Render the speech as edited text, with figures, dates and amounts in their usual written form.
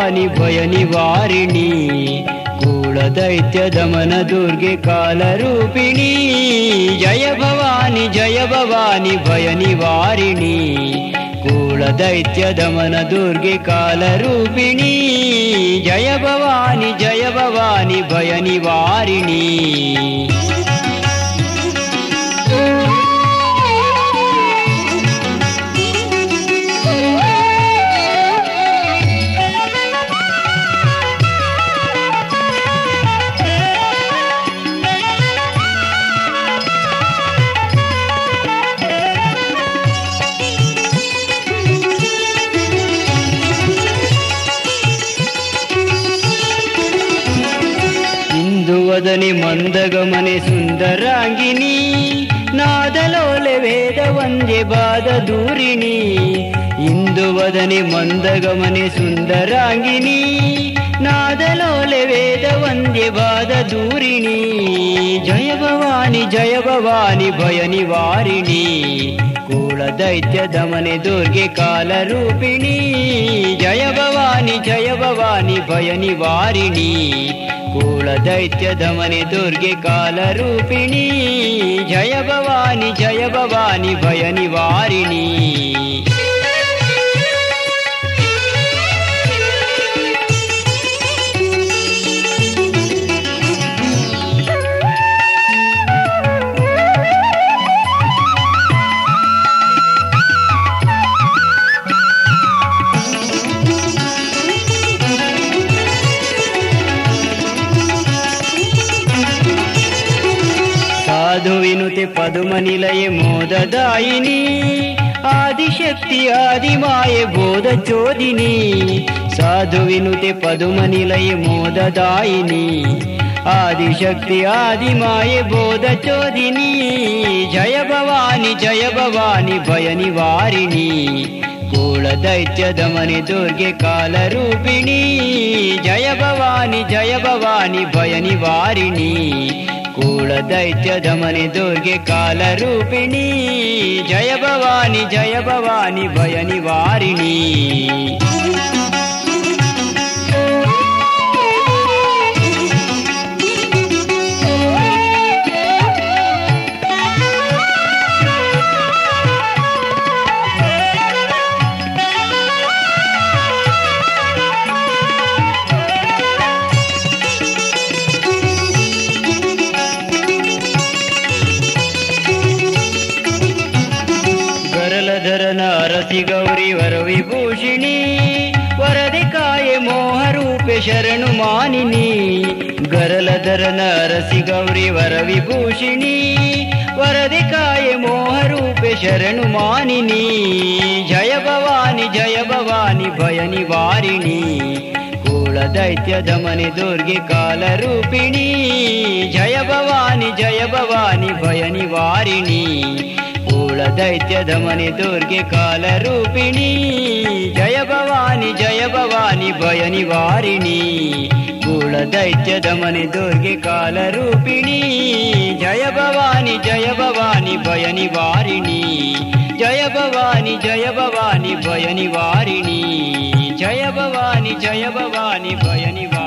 ಭವಾನಿ ಭಯ ನಿವಾರಿಣಿ ಕೂಳದೈತ್ಯ ದಮನ ದುರ್ಗೆ ಕಾಲರೂಪಿಣಿ ಜಯ ಭವಾನಿ ಭಯ ನಿವಾರಿಣಿ ಕೂಳದೈತ್ಯ ದಮನ ದುರ್ಗೆ ಕಾಲರೂಪಿಣಿ ಜಯ ಭವಾನಿ ಭಯ ನಿವಾರಿಣಿ ವದನಿ ಮಂದಗಮನೆ ಸುಂದರಾಂಗಿನಿ ನಾದಲೋಲೆ ವೇದ ವಂದ್ಯ ಬಾದ ದೂರಿಣಿ ಇಂದು ವದನಿ ಮಂದಗಮನೆ ಸುಂದರಾಂಗಿನಿ ನಾದಲೋಲೆ ವೇದ ವಂದ್ಯ ಬಾದ ದೂರಿಣಿ ಜಯ ಭವಾನಿ ಭಯ ನಿವಾರಿಣಿ ಕೂಳದೈತ್ಯ ದಮನೆ ದುರ್ಗೆ ಕಾಲರೂಪಿಣಿ ಜಯ ಭವಾನಿ ಭಯ ನಿವಾರಿಣಿ ಕೂಳದೈತ್ಯ ದಮನೆ ದುರ್ಗೆ ಕಾಲರೂಪಿಣಿ ಜಯ ಭವಾನಿ ಭಯ ನಿವಾರಿಣಿ ಸಾಧು ವಿನುತೆ ಪದುಮ ನಿಲಯೆ ಮೋದದಾಯಿನಿ ಆದಿಶಕ್ತಿ ಆದಿಮಾಯೆ ಬೋಧ ಚೋದಿನಿ ಸಾಧು ವಿನುತೆ ಪದುಮ ನಿಲಯೆ ಮೋದದಾಯಿನಿ ಆದಿಶಕ್ತಿ ಆದಿಮಾಯೆ ಬೋಧ ಚೋದಿನಿ ಜಯ ಭವಾನಿ ಭಯ ನಿವಾರಿಣಿ ಕೂಳದೈತ್ಯ ದಮನೆ ದುರ್ಗೆ ಕಾಲರೂಪಿಣಿ ಜಯ ಭವಾನಿ ಭಯ ನಿವಾರಿಣಿ ಕೂಳದೈತ್ಯ ದಮನೆ ದುರ್ಗೆ ಕಾಲರೂಪಿಣಿ ಜಯ ಭವಾನಿ ಭಯ ನಿವಾರಿಣಿ ಧರನ ಅರಸಿ ಗೌರಿ ವರ ವಿಭೂಷಿಣಿ ವರದೆ ಕಾಯೆ ಮೋಹ ರೂಪೆ ಶರಣು ಮಾನಿನಿ ಗರಲಧರನ ಅರಸಿ ಗೌರಿ ವರ ವಿಭೂಷಿಣಿ ವರದೆ ಕಾಯೆ ಮೋಹ ರೂಪೆ ಶರಣು ಮಾನಿನಿ ಜಯ ಭವಾನಿ ಭಯ ನಿವಾರಿಣಿ ಕೂಳದೈತ್ಯ ದಮನೆ ದುರ್ಗೆ ಕಾಲರೂಪಿಣಿ ಜಯ ಭವಾನಿ ಭಯ ನಿವಾರಿಣಿ ಕೂಳದೈತ್ಯ ದಮನೆ ದುರ್ಗೆ ಕಾಲರೂಪಿಣಿ ಜಯ ಭವಾನಿ ಭಯ ನಿವಾರಿಣಿ ಕೂಳದೈತ್ಯ ದಮನೆ ದುರ್ಗೆ ಕಾಲರೂಪಿಣಿ ಜಯ ಭವಾನಿ ಭಯ ನಿವಾರಿಣಿ ಜಯ ಭವಾನಿ ಭಯ ನಿವಾರಿಣಿ ಜಯ ಭವಾನಿ ಭಯ ನಿವಾರಿಣಿ